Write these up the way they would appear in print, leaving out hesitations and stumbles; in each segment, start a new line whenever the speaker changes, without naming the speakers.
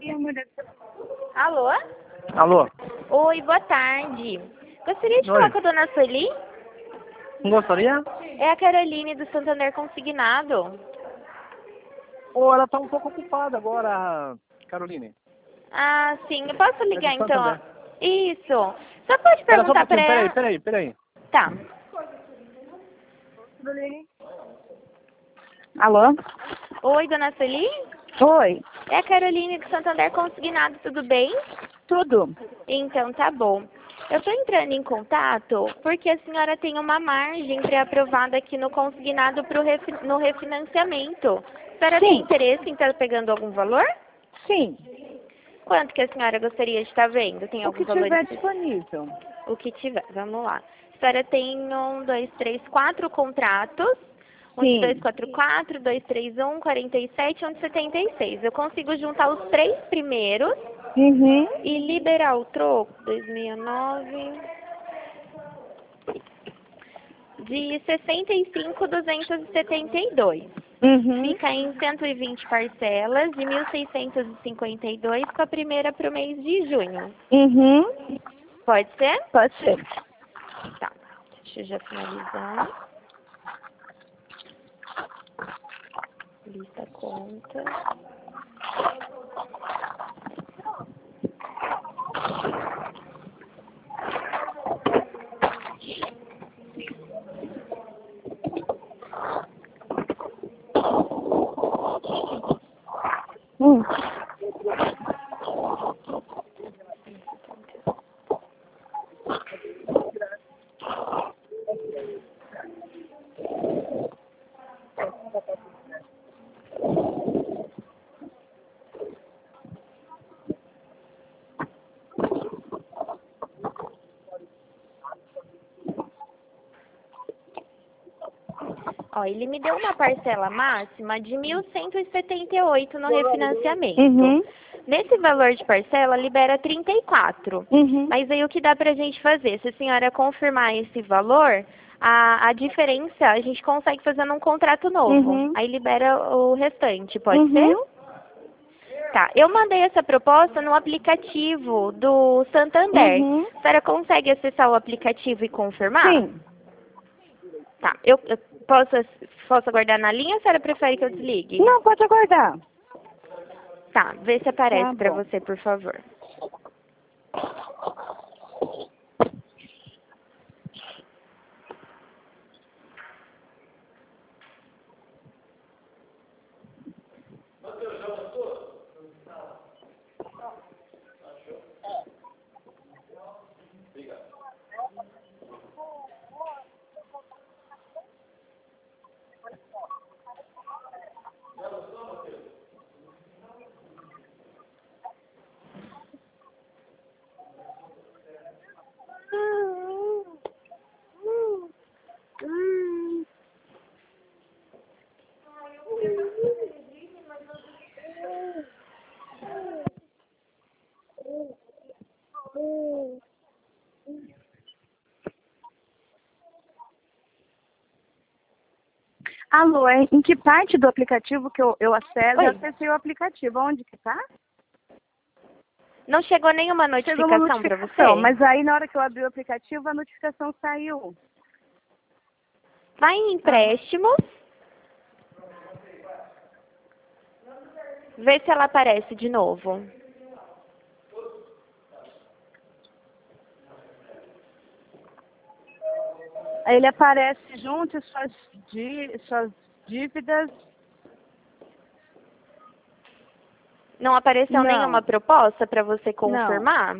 Alô?
Alô?
Oi, boa tarde. Gostaria de
Oi.
falar com a dona Sueli?
Não gostaria?
É a Caroline do Santander Consignado.
Ou ela tá um pouco ocupada agora, Caroline.
Ah, sim. Eu posso
É do
ligar então?
Santander.
Isso. Só pode
Espera só um
perguntar pra
pouquinho,
ela.
peraí.
Tá.
Alô?
Oi, dona Sueli?
Oi,
É a Caroline do Santander Consignado, tudo bem?
tudo?
Então, tá bom. Eu estou entrando em contato porque a senhora tem uma margem pré-aprovada aqui no consignado no refinanciamento. A senhora tem
Sim.
interesse em estar pegando algum valor?
Sim,
Quanto que a senhora gostaria de estar vendo? Tem
o
algum
que
valor
tiver
específico?
disponível.
O que tiver, vamos lá. A senhora tem 4 contratos. Um de
Sim.
244, 231, 47 e um de 76. Eu consigo juntar os 3 primeiros
Uhum.
e liberar o troco, 2009, de 65.272.
Uhum.
Fica em 120 parcelas de 1.652 com a primeira para o mês de junho.
Uhum.
Pode ser?
Pode ser.
Tá. Deixa eu já finalizar. Lista conta.
Hum.
Ó, ele me deu uma parcela máxima de 1.178 no refinanciamento.
Uhum.
Nesse valor de parcela, libera 34.
Uhum.
Mas aí o que dá pra gente fazer? Se a senhora confirmar esse valor, a diferença a gente consegue fazer num contrato novo.
Uhum.
Aí libera o restante, pode ser?
Uhum.
Tá, eu mandei essa proposta no aplicativo do Santander.
Uhum.
A senhora consegue acessar o aplicativo e confirmar?
Sim.
Tá, eu posso aguardar na linha ou a senhora prefere que eu desligue?
Não, pode aguardar.
Tá, vê se
Tá
aparece pra
bom.
você, por favor.
Alô, em que parte do aplicativo que eu acesso? Eu
Oi,
acessei o aplicativo. Onde que tá?
não chegou nenhuma
Chegou uma
notificação pra
notificação,
você?
mas aí na hora que eu abri o aplicativo, a notificação saiu.
Vai em
Ah.
empréstimos, vê se ela aparece de novo.
Aí ele aparece junto e suas dívidas.
Não apareceu nenhuma
Não,
proposta pra você
não.
confirmar?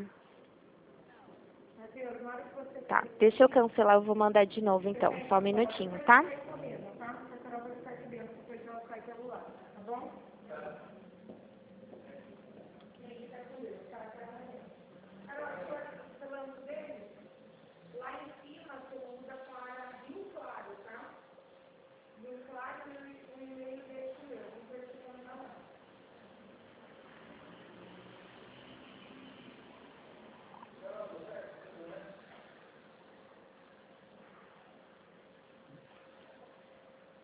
Tá, deixa eu cancelar, eu vou mandar de novo então. Só um minutinho, tá?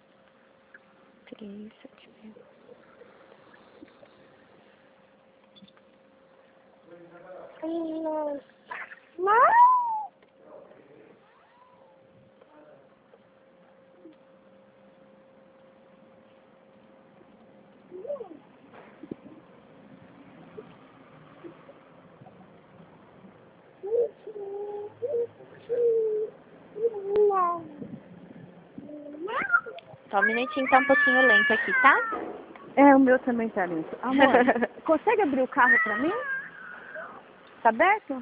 Três, sete, Só um minutinho, tá um pouquinho lento aqui, tá?
É, o meu também tá lento. Amor, consegue abrir o carro pra mim? Tá aberto?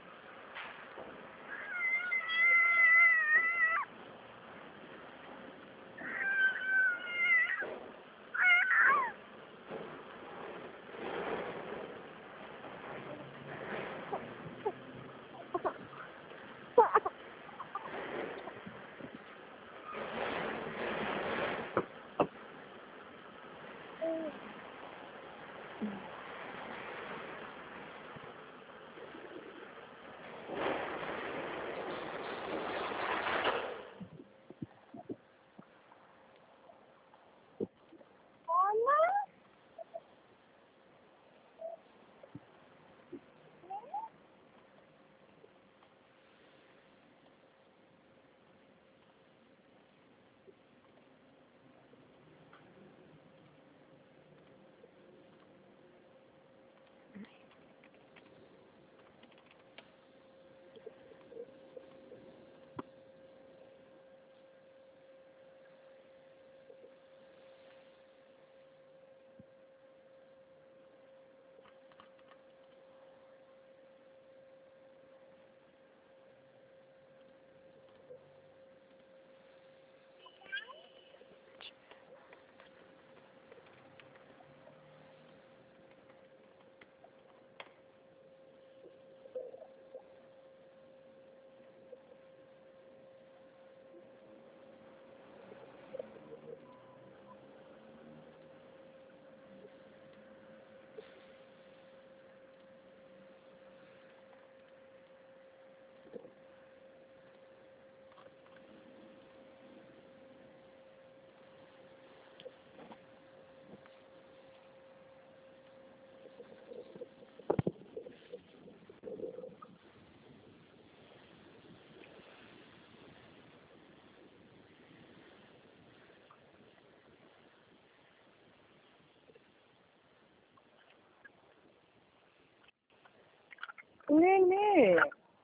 Nenê.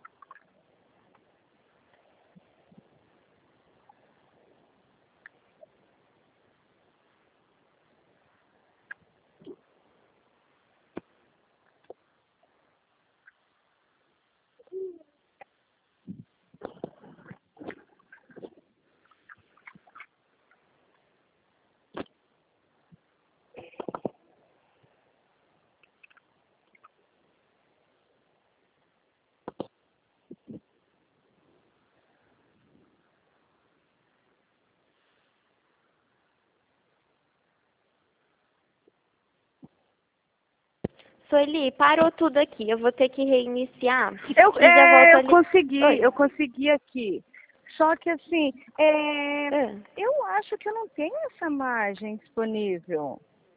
Sueli, parou tudo aqui. Eu vou ter que reiniciar. E já volto
Eu
ali.
consegui,
Oi.
eu consegui aqui. Só que assim,
Ah.
eu acho que eu não tenho essa margem disponível.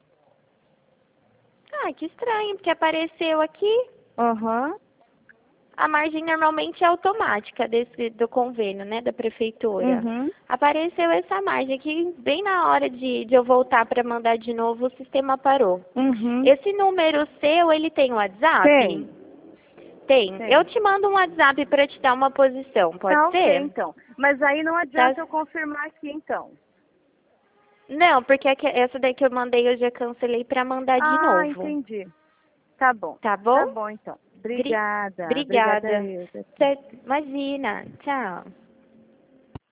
Ah, que estranho, porque apareceu aqui.
Aham.
A margem normalmente é automática do convênio, né, da prefeitura.
Uhum.
Apareceu essa margem aqui, bem na hora de eu voltar para mandar de novo, o sistema parou.
Uhum.
Esse número seu, ele tem WhatsApp?
Tem.
Tem.
Tem.
Eu te mando um WhatsApp para te dar uma posição, pode
Tá ok,
ser?
então. Mas aí não adianta eu confirmar aqui, então.
Não, porque essa daí que eu mandei eu já cancelei para mandar de
Ah,
novo.
entendi. Tá bom.
Tá
Tá
bom?
bom, então. Obrigada. Obrigada
Obrigada.
eu.
Imagina. Tchau.